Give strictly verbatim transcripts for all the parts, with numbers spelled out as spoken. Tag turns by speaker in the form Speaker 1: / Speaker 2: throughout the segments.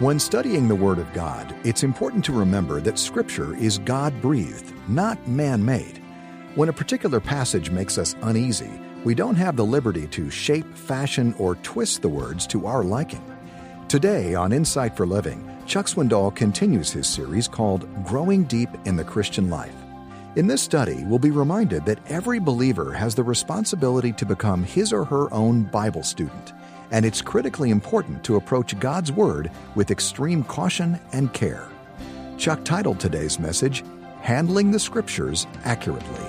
Speaker 1: When studying the Word of God, it's important to remember that Scripture is God-breathed, not man-made. When a particular passage makes us uneasy, we don't have the liberty to shape, fashion, or twist the words to our liking. Today on Insight for Living, Chuck Swindoll continues his series called Growing Deep in the Christian Life. In this study, we'll be reminded that every believer has the responsibility to become his or her own Bible student, and it's critically important to approach God's Word with extreme caution and care. Chuck titled today's message, Handling the Scriptures Accurately.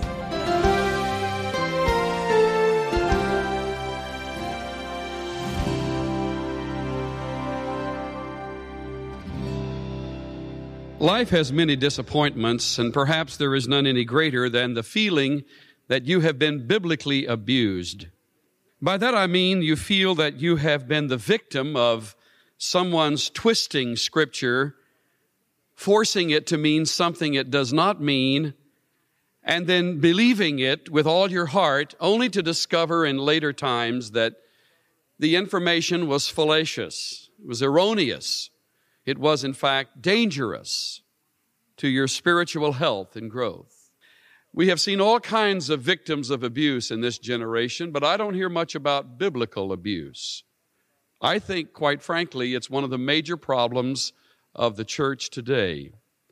Speaker 2: Life has many disappointments, and perhaps there is none any greater than the feeling that you have been biblically abused. By that I mean you feel that you have been the victim of someone's twisting Scripture, forcing it to mean something it does not mean, and then believing it with all your heart, only to discover in later times that the information was fallacious, it was erroneous. It was, in fact, dangerous to your spiritual health and growth. We have seen all kinds of victims of abuse in this generation, but I don't hear much about biblical abuse. I think, quite frankly, it's one of the major problems of the church today.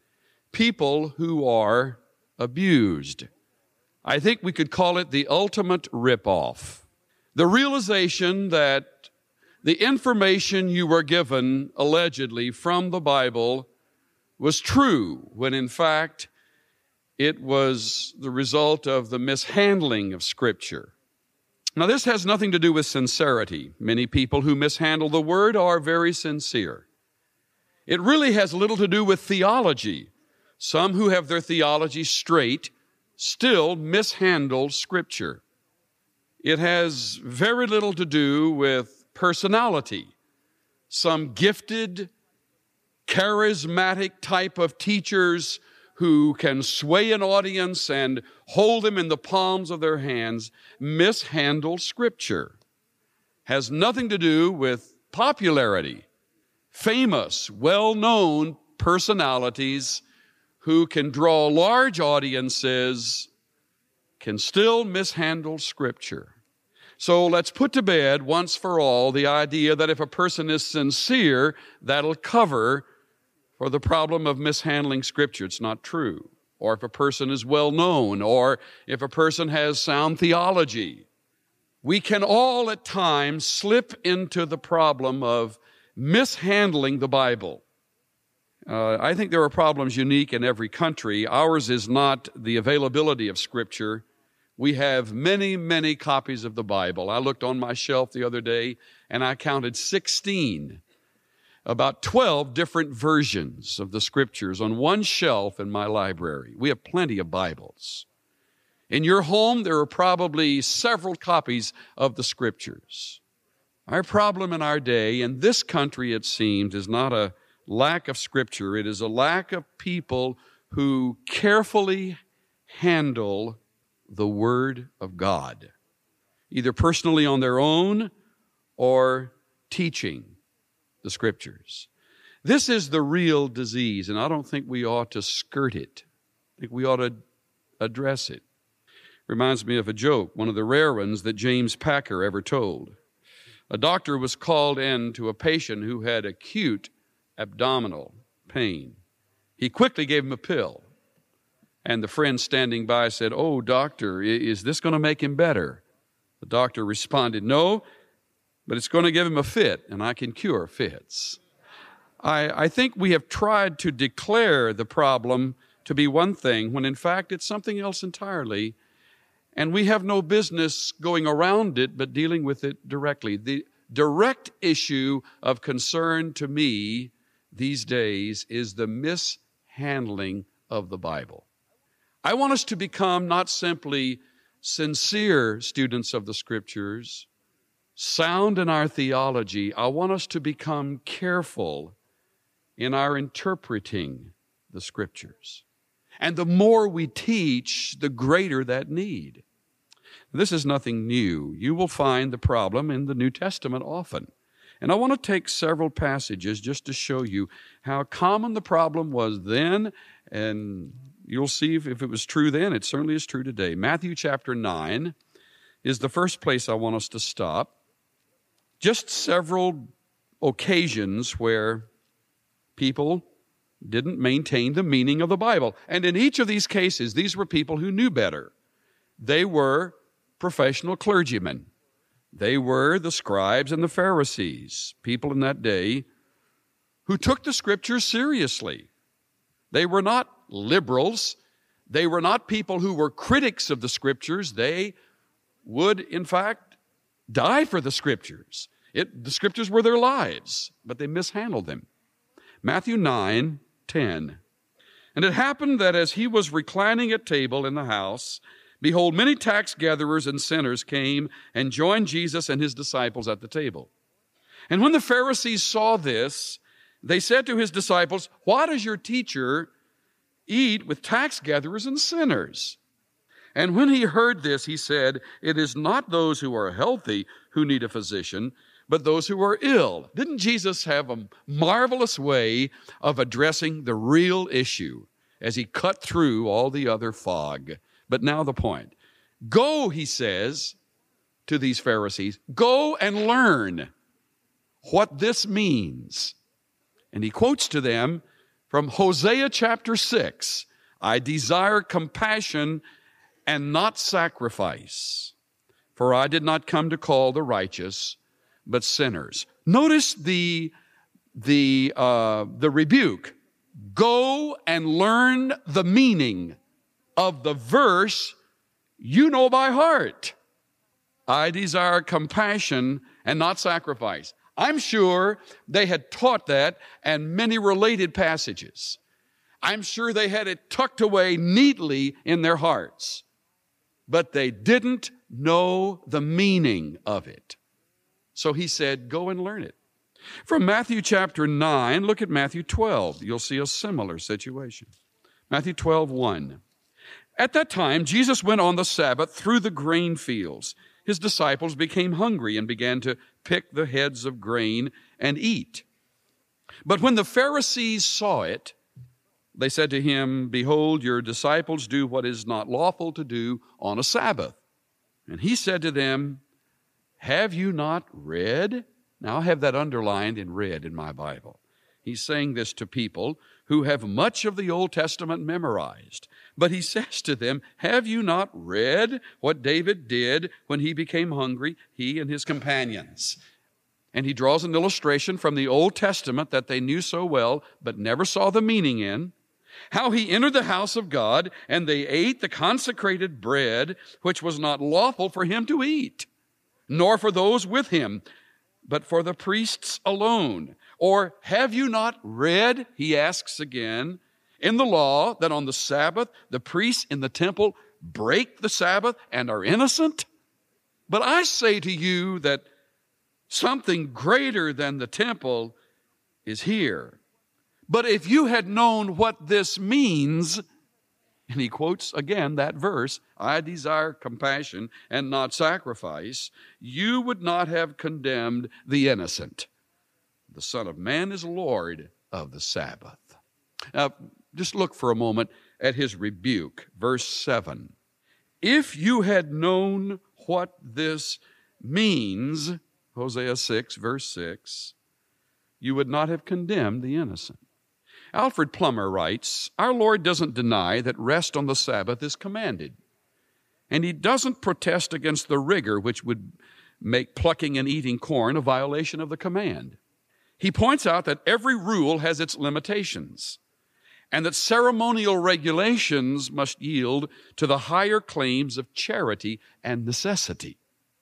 Speaker 2: People who are abused. I think we could call it the ultimate ripoff. The realization that the information you were given, allegedly, from the Bible was true, when in fact it was the result of the mishandling of Scripture. Now, this has nothing to do with sincerity. Many people who mishandle the Word are very sincere. It really has little to do with theology. Some who have their theology straight still mishandle Scripture. It has very little to do with personality. Some gifted, charismatic type of teachers who can sway an audience and hold them in the palms of their hands mishandle Scripture. Has nothing to do with popularity. Famous, well-known personalities who can draw large audiences can still mishandle Scripture. So let's put to bed once for all the idea that if a person is sincere, that'll cover for the problem of mishandling Scripture. It's not true. Or if a person is well known, or if a person has sound theology. We can all at times slip into the problem of mishandling the Bible. Uh, I think there are problems unique in every country. Ours is not the availability of Scripture. We have many, many copies of the Bible. I looked on my shelf the other day and I counted sixteen, about twelve different versions of the Scriptures on one shelf in my library. We have plenty of Bibles. In your home, there are probably several copies of the Scriptures. Our problem in our day, in this country it seems, is not a lack of Scripture. It is a lack of people who carefully handle the Word of God, either personally on their own or teaching the Scriptures. This is the real disease, and I don't think we ought to skirt it. I think we ought to address it. Reminds me of a joke, one of the rare ones that James Packer ever told. A doctor was called in to a patient who had acute abdominal pain. He quickly gave him a pill. And the friend standing by said, "Oh, doctor, is this going to make him better?" The doctor responded, "No, but it's going to give him a fit, and I can cure fits." I, I think we have tried to declare the problem to be one thing, when in fact it's something else entirely, and we have no business going around it, but dealing with it directly. The direct issue of concern to me these days is the mishandling of the Bible. I want us to become not simply sincere students of the Scriptures, sound in our theology. I want us to become careful in our interpreting the Scriptures. And the more we teach, the greater that need. This is nothing new. You will find the problem in the New Testament often. And I want to take several passages just to show you how common the problem was then, and you'll see if, if it was true then, it certainly is true today. Matthew chapter nine is the first place I want us to stop. Just several occasions where people didn't maintain the meaning of the Bible. And in each of these cases, these were people who knew better. They were professional clergymen. They were the scribes and the Pharisees, people in that day who took the Scriptures seriously. They were not liberals. They were not people who were critics of the Scriptures. They would, in fact, die for the Scriptures. It, the Scriptures were their lives, but they mishandled them. Matthew nine ten. And it happened that as he was reclining at table in the house, behold, many tax gatherers and sinners came and joined Jesus and his disciples at the table. And when the Pharisees saw this, they said to his disciples, "Why does your teacher eat with tax gatherers and sinners?" And when he heard this, he said, "It is not those who are healthy who need a physician, but those who are ill." Didn't Jesus have a marvelous way of addressing the real issue as he cut through all the other fog? But now the point. Go, he says to these Pharisees, go and learn what this means. And he quotes to them from Hosea chapter six, "I desire compassion and not sacrifice, for I did not come to call the righteous, but sinners." Notice the, the, uh, the rebuke. Go and learn the meaning of the verse you know by heart. I desire compassion and not sacrifice. I'm sure they had taught that and many related passages. I'm sure they had it tucked away neatly in their hearts, but they didn't know the meaning of it. So he said, go and learn it. From Matthew chapter nine, look at Matthew twelve. You'll see a similar situation. Matthew twelve one. At that time, Jesus went on the Sabbath through the grain fields. His disciples became hungry and began to pick the heads of grain and eat. But when the Pharisees saw it, they said to him, "Behold, your disciples do what is not lawful to do on a Sabbath." And he said to them, "Have you not read?" Now I have that underlined in red in my Bible. He's saying this to people who have much of the Old Testament memorized. But he says to them, "Have you not read what David did when he became hungry, he and his companions?" And he draws an illustration from the Old Testament that they knew so well, but never saw the meaning in. How he entered the house of God, and they ate the consecrated bread, which was not lawful for him to eat, nor for those with him, but for the priests alone. Or have you not read, he asks again, in the law that on the Sabbath the priests in the temple break the Sabbath and are innocent? But I say to you that something greater than the temple is here. But if you had known what this means," and he quotes again that verse, "I desire compassion and not sacrifice," "you would not have condemned the innocent. The Son of Man is Lord of the Sabbath." Now, just look for a moment at his rebuke. Verse seven. If you had known what this means, Hosea six, verse six, you would not have condemned the innocent. Alfred Plummer writes, "Our Lord doesn't deny that rest on the Sabbath is commanded, and he doesn't protest against the rigor which would make plucking and eating corn a violation of the command. He points out that every rule has its limitations, and that ceremonial regulations must yield to the higher claims of charity and necessity."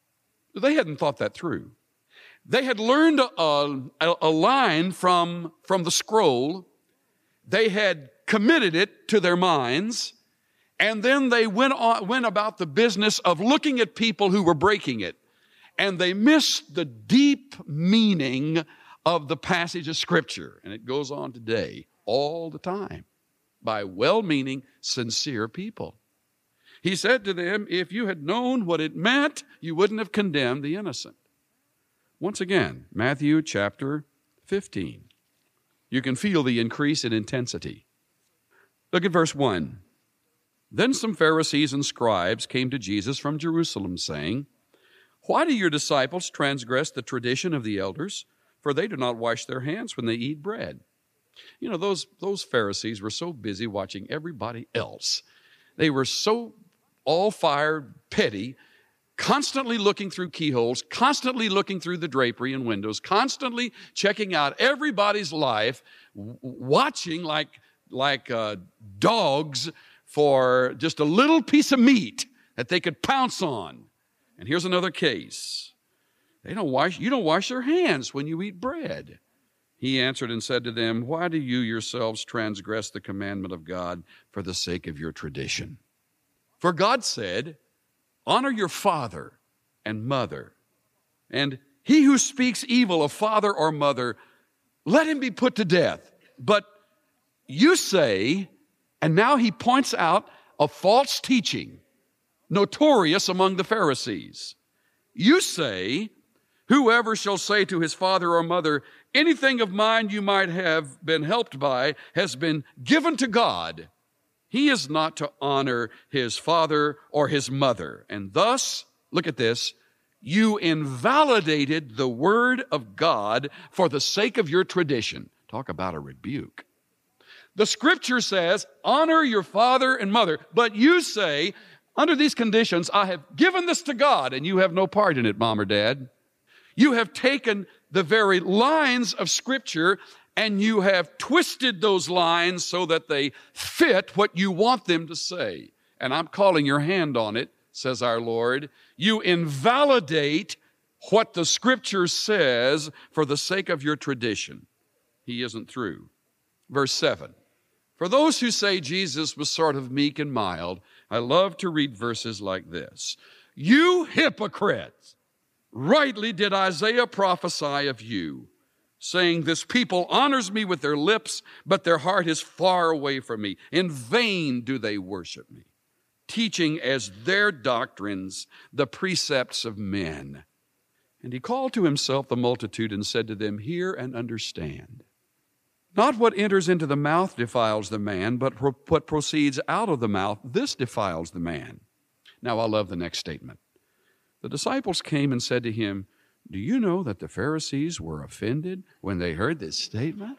Speaker 2: They hadn't thought that through. They had learned a, a, a line from, from the scroll. They had committed it to their minds, and then they went on, went about the business of looking at people who were breaking it, and they missed the deep meaning of the passage of Scripture. And it goes on today all the time by well-meaning, sincere people. He said to them, if you had known what it meant, you wouldn't have condemned the innocent. Once again, Matthew chapter fifteen. You can feel the increase in intensity. Look at verse one. Then some Pharisees and scribes came to Jesus from Jerusalem, saying, "Why do your disciples transgress the tradition of the elders? For they do not wash their hands when they eat bread." You know, those, those Pharisees were so busy watching everybody else. They were so all-fired, petty, constantly looking through keyholes, constantly looking through the drapery and windows, constantly checking out everybody's life, w- watching like, like uh, dogs for just a little piece of meat that they could pounce on. And here's another case. They don't wash, you don't wash your hands when you eat bread. He answered and said to them, "Why do you yourselves transgress the commandment of God for the sake of your tradition? For God said, 'Honor your father and mother,' and he who speaks evil of father or mother, let him be put to death. But you say," and now he points out a false teaching, notorious among the Pharisees. "You say, whoever shall say to his father or mother, 'Anything of mine you might have been helped by has been given to God,' he is not to honor his father or his mother. And thus," look at this, "you invalidated the word of God for the sake of your tradition." Talk about a rebuke. The scripture says, honor your father and mother, but you say, under these conditions, I have given this to God, and you have no part in it, mom or dad. You have taken the very lines of Scripture and you have twisted those lines so that they fit what you want them to say. And I'm calling your hand on it, says our Lord. You invalidate what the Scripture says for the sake of your tradition. He isn't through. Verse seven. For those who say Jesus was sort of meek and mild, I love to read verses like this. "You hypocrites! Rightly did Isaiah prophesy of you, saying, 'This people honors me with their lips, but their heart is far away from me. In vain do they worship me, teaching as their doctrines the precepts of men.' And he called to himself the multitude and said to them, 'Hear and understand. Not what enters into the mouth defiles the man, but pro- what proceeds out of the mouth, this defiles the man.'" Now I love the next statement. The disciples came and said to him, "Do you know that the Pharisees were offended when they heard this statement?"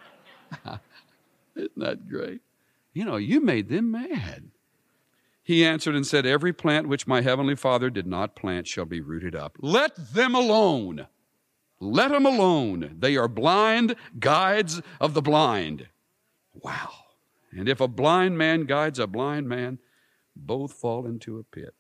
Speaker 2: Isn't that great? You know, you made them mad. He answered and said, "Every plant which my heavenly Father did not plant shall be rooted up. Let them alone. Let them alone. They are blind guides of the blind." Wow. "And if a blind man guides a blind man, both fall into a pit."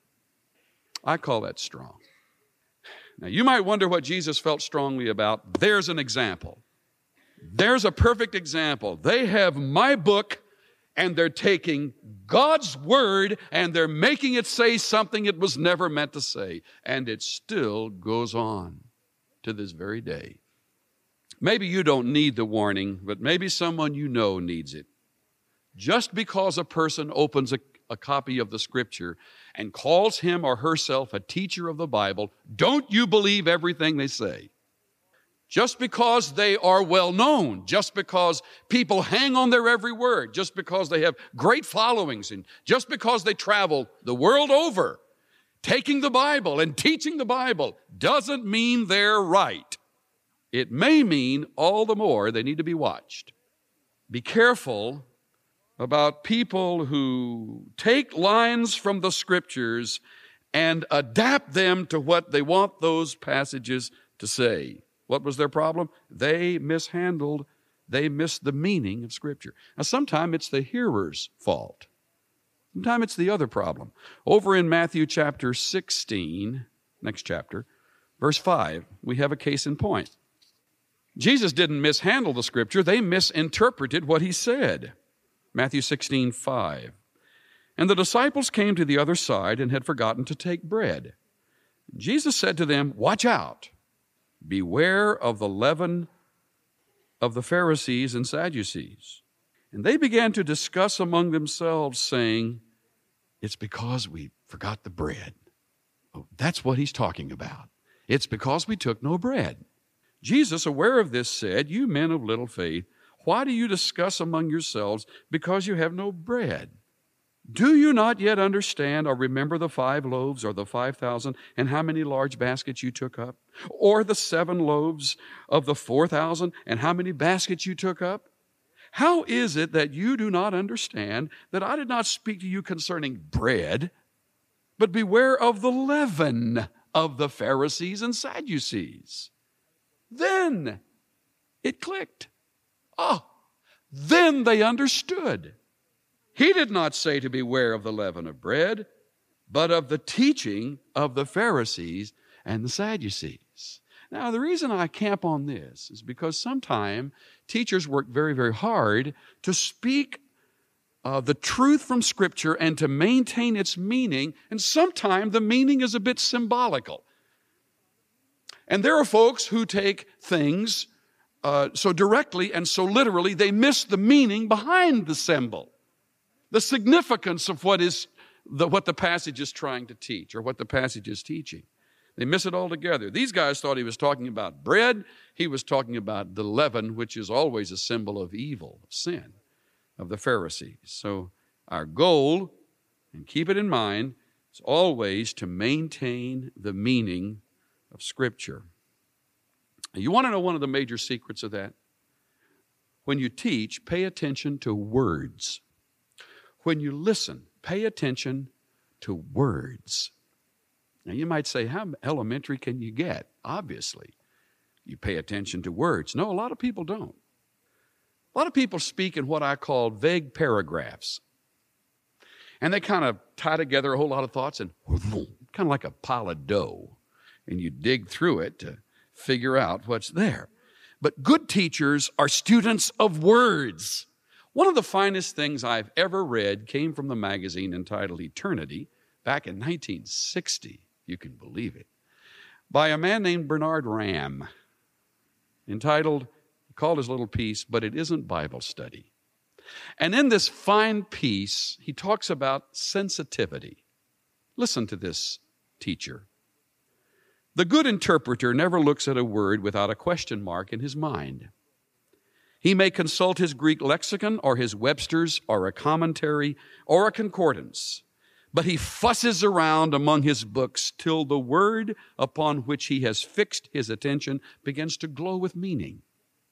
Speaker 2: I call that strong. Now, you might wonder what Jesus felt strongly about. There's an example. There's a perfect example. They have my book, and they're taking God's word, and they're making it say something it was never meant to say. And it still goes on to this very day. Maybe you don't need the warning, but maybe someone you know needs it. Just because a person opens a, a copy of the Scripture and calls him or herself a teacher of the Bible, don't you believe everything they say. Just because they are well known, just because people hang on their every word, just because they have great followings, and just because they travel the world over, taking the Bible and teaching the Bible, doesn't mean they're right. It may mean all the more they need to be watched. Be careful about people who take lines from the Scriptures and adapt them to what they want those passages to say. What was their problem? They mishandled, they missed the meaning of Scripture. Now, sometimes it's the hearer's fault. Sometimes it's the other problem. Over in Matthew chapter sixteen, next chapter, verse five, we have a case in point. Jesus didn't mishandle the Scripture, they misinterpreted what he said. Matthew sixteen, five. "And the disciples came to the other side and had forgotten to take bread. Jesus said to them, 'Watch out. Beware of the leaven of the Pharisees and Sadducees.' And they began to discuss among themselves, saying, 'It's because we forgot the bread.'" Oh, that's what he's talking about. It's because we took no bread. Jesus, aware of this, said, "You men of little faith, why do you discuss among yourselves because you have no bread? Do you not yet understand or remember the five loaves or the five thousand and how many large baskets you took up? Or the seven loaves of the four thousand and how many baskets you took up? How is it that you do not understand that I did not speak to you concerning bread, but beware of the leaven of the Pharisees and Sadducees?" Then it clicked. Oh, then they understood. He did not say to beware of the leaven of bread, but of the teaching of the Pharisees and the Sadducees. Now, the reason I camp on this is because sometimes teachers work very, very hard to speak uh, the truth from Scripture and to maintain its meaning, and sometimes the meaning is a bit symbolical. And there are folks who take things uh, so directly and so literally, they miss the meaning behind the symbol, the significance of what is the, what the passage is trying to teach or what the passage is teaching. They miss it altogether. These guys thought he was talking about bread. He was talking about the leaven, which is always a symbol of evil, of sin, of the Pharisees. So our goal, and keep it in mind, is always to maintain the meaning of Scripture. You want to know one of the major secrets of that? When you teach, pay attention to words. When you listen, pay attention to words. Now, you might say, how elementary can you get? Obviously, you pay attention to words. No, a lot of people don't. A lot of people speak in what I call vague paragraphs. And they kind of tie together a whole lot of thoughts and kind of like a pile of dough. And you dig through it to figure out what's there. But good teachers are students of words. One of the finest things I've ever read came from the magazine entitled Eternity back in nineteen sixty. You can believe it, by a man named Bernard Ramm, entitled, he called his little piece, "But It Isn't Bible Study." And in this fine piece, he talks about sensitivity. Listen to this teacher. "The good interpreter never looks at a word without a question mark in his mind. He may consult his Greek lexicon or his Webster's or a commentary or a concordance, but he fusses around among his books till the word upon which he has fixed his attention begins to glow with meaning.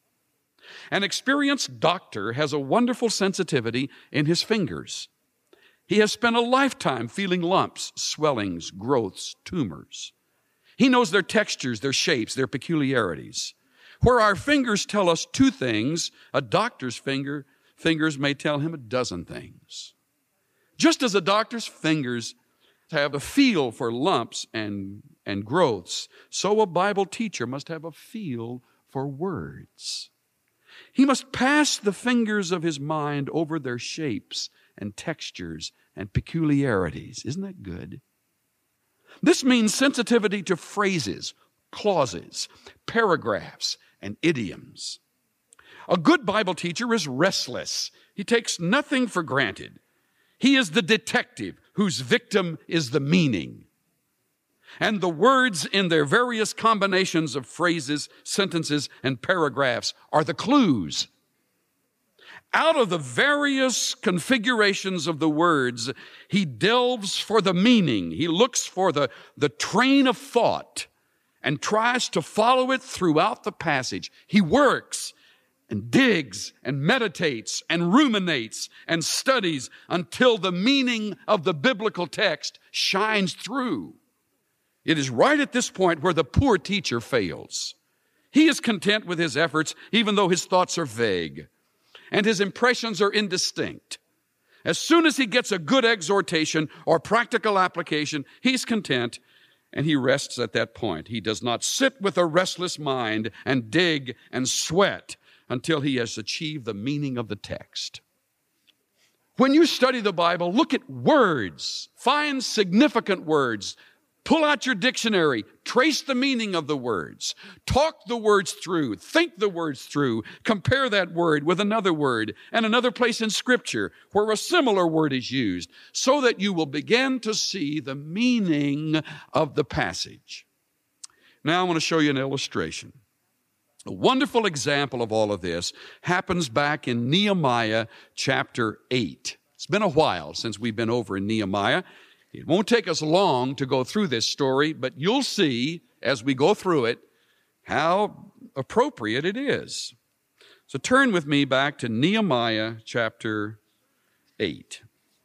Speaker 2: An experienced doctor has a wonderful sensitivity in his fingers. He has spent a lifetime feeling lumps, swellings, growths, tumors. He knows their textures, their shapes, their peculiarities. Where our fingers tell us two things, a doctor's finger, fingers may tell him a dozen things. Just as a doctor's fingers have a feel for lumps and, and growths, so a Bible teacher must have a feel for words. He must pass the fingers of his mind over their shapes and textures and peculiarities. Isn't that good? This means sensitivity to phrases, clauses, paragraphs, and idioms. A good Bible teacher is restless. He takes nothing for granted. He is the detective whose victim is the meaning. And the words in their various combinations of phrases, sentences, and paragraphs are the clues. Out of the various configurations of the words, he delves for the meaning. He looks for the, the train of thought and tries to follow it throughout the passage. He works and digs and meditates and ruminates and studies until the meaning of the biblical text shines through. It is right at this point where the poor teacher fails. He is content with his efforts, even though his thoughts are vague and his impressions are indistinct. As soon as he gets a good exhortation or practical application, he's content and he rests at that point. He does not sit with a restless mind and dig and sweat until he has achieved the meaning of the text. When you study the Bible, look at words. Find significant words. Pull out your dictionary. Trace the meaning of the words. Talk the words through. Think the words through. Compare that word with another word and another place in Scripture where a similar word is used, so that you will begin to see the meaning of the passage. Now I want to show you an illustration. A wonderful example of all of this happens back in Nehemiah chapter eight. It's been a while since we've been over in Nehemiah. It won't take us long to go through this story, but you'll see as we go through it how appropriate it is. So turn with me back to Nehemiah chapter eight.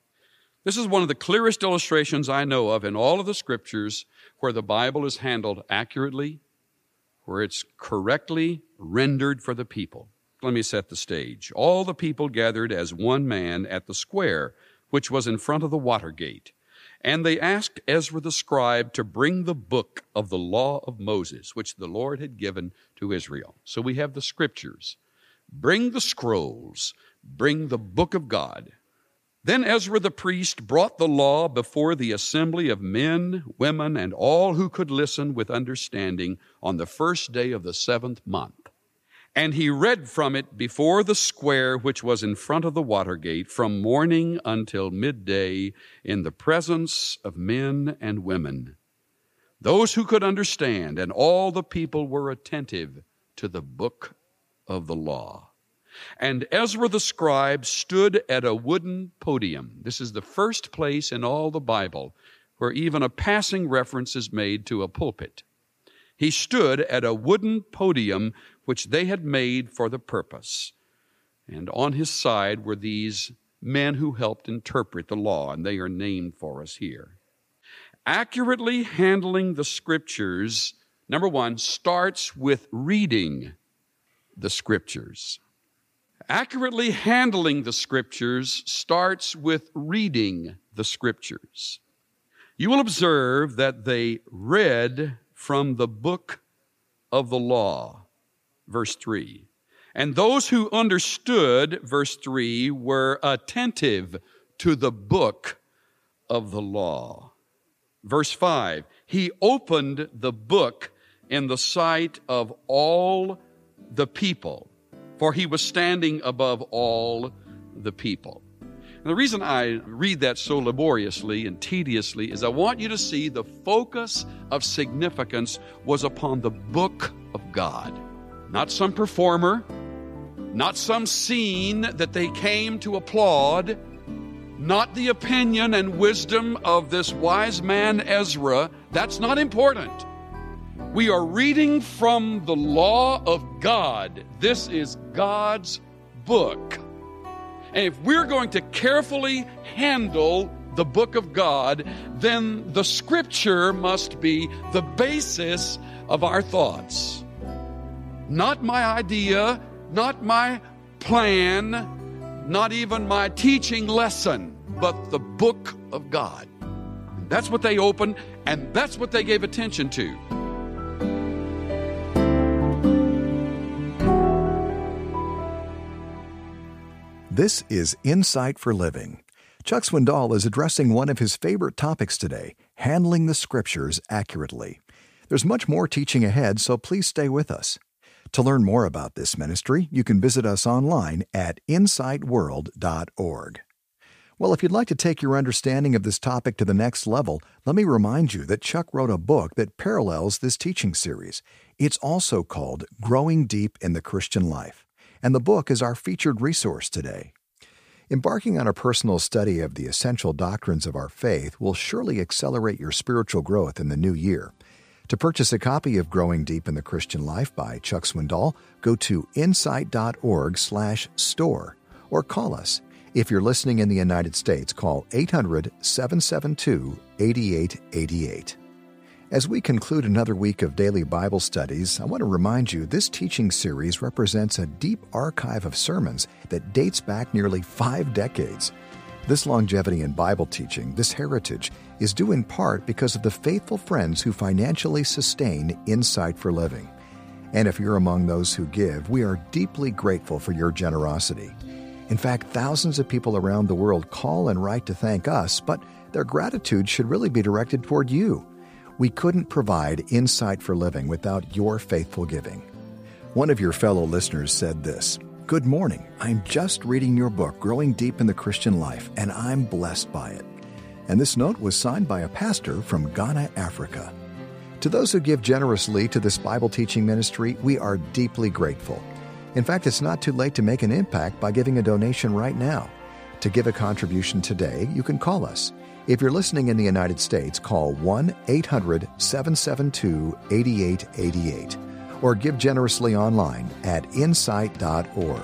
Speaker 2: This is one of the clearest illustrations I know of in all of the scriptures where the Bible is handled accurately, where it's correctly rendered for the people. Let me set the stage. All the people gathered as one man at the square, which was in front of the water gate. And they asked Ezra the scribe to bring the book of the law of Moses, which the Lord had given to Israel. So we have the scriptures. Bring the scrolls. Bring the book of God. Then Ezra the priest brought the law before the assembly of men, women, and all who could listen with understanding on the first day of the seventh month. And he read from it before the square which was in front of the water gate from morning until midday in the presence of men and women, those who could understand, and all the people were attentive to the book of the law. And Ezra the scribe stood at a wooden podium. This is the first place in all the Bible where even a passing reference is made to a pulpit. He stood at a wooden podium which they had made for the purpose. And on his side were these men who helped interpret the law, and they are named for us here. Accurately handling the scriptures, number one, starts with reading the scriptures. Accurately handling the scriptures starts with reading the scriptures. You will observe that they read from the book of the law, verse three. And those who understood, verse three, were attentive to the book of the law. Verse five, he opened the book in the sight of all the people, for he was standing above all the people. And the reason I read that so laboriously and tediously is I want you to see the focus of significance was upon the book of God. Not some performer, not some scene that they came to applaud, not the opinion and wisdom of this wise man Ezra. That's not important. We are reading from the law of God. This is God's book. And if we're going to carefully handle the book of God, then the scripture must be the basis of our thoughts. Not my idea, not my plan, not even my teaching lesson, but the book of God. That's what they opened, and that's what they gave attention to.
Speaker 1: This is Insight for Living. Chuck Swindoll is addressing one of his favorite topics today, handling the scriptures accurately. There's much more teaching ahead, so please stay with us. To learn more about this ministry, you can visit us online at insight world dot org. Well, if you'd like to take your understanding of this topic to the next level, let me remind you that Chuck wrote a book that parallels this teaching series. It's also called Growing Deep in the Christian Life, and the book is our featured resource today. Embarking on a personal study of the essential doctrines of our faith will surely accelerate your spiritual growth in the new year. To purchase a copy of Growing Deep in the Christian Life by Chuck Swindoll, go to insight dot org slash store or call us. If you're listening in the United States, call eight hundred, seven seven two, eight eight eight eight. As we conclude another week of daily Bible studies, I want to remind you this teaching series represents a deep archive of sermons that dates back nearly five decades. This longevity in Bible teaching, this heritage, is due in part because of the faithful friends who financially sustain Insight for Living. And if you're among those who give, we are deeply grateful for your generosity. In fact, thousands of people around the world call and write to thank us, but their gratitude should really be directed toward you. We couldn't provide Insight for Living without your faithful giving. One of your fellow listeners said this, "Good morning. I'm just reading your book, Growing Deep in the Christian Life, and I'm blessed by it." And this note was signed by a pastor from Ghana, Africa. To those who give generously to this Bible teaching ministry, we are deeply grateful. In fact, it's not too late to make an impact by giving a donation right now. To give a contribution today, you can call us. If you're listening in the United States, call one eight hundred seven seven two eight eight eight eight or give generously online at insight dot org.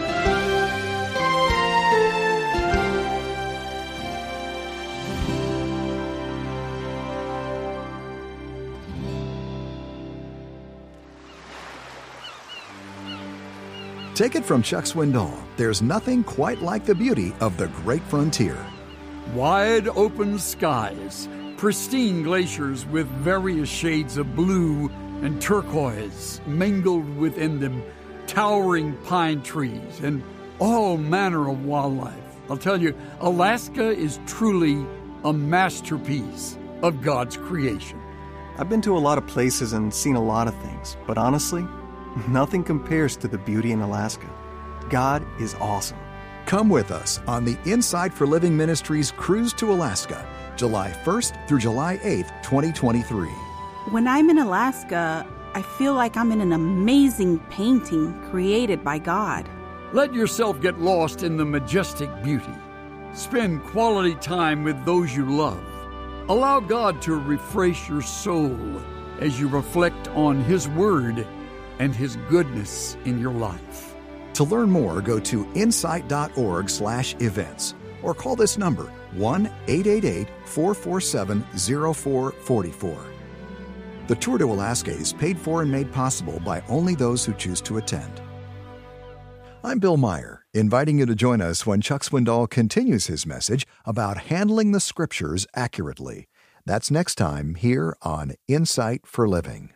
Speaker 1: Take it from Chuck Swindoll. There's nothing quite like the beauty of the great frontier.
Speaker 3: Wide open skies, pristine glaciers with various shades of blue and turquoise mingled within them, towering pine trees, and all manner of wildlife. I'll tell you, Alaska is truly a masterpiece of God's creation.
Speaker 4: I've been to a lot of places and seen a lot of things, but honestly, nothing compares to the beauty in Alaska. God is awesome.
Speaker 1: Come with us on the Insight for Living Ministries Cruise to Alaska, July first through July eighth, twenty twenty-three.
Speaker 5: When I'm in Alaska, I feel like I'm in an amazing painting created by God.
Speaker 3: Let yourself get lost in the majestic beauty. Spend quality time with those you love. Allow God to refresh your soul as you reflect on His Word and His goodness in your life.
Speaker 1: To learn more, go to insight dot org slash events or call this number, one eight eight eight, four four seven, zero four four four. The tour to Alaska is paid for and made possible by only those who choose to attend. I'm Bill Meyer, inviting you to join us when Chuck Swindoll continues his message about handling the Scriptures accurately. That's next time here on Insight for Living.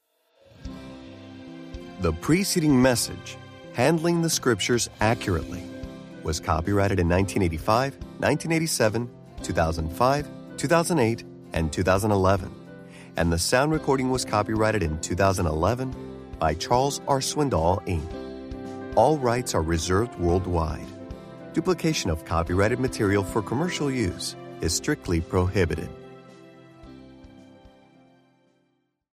Speaker 6: The preceding message, Handling the Scriptures Accurately, was copyrighted in nineteen eighty-five, nineteen eighty-seven, two thousand five, two thousand eight, and two thousand eleven, and the sound recording was copyrighted in two thousand eleven by Charles R. Swindoll, Incorporated. All rights are reserved worldwide. Duplication of copyrighted material for commercial use is strictly prohibited.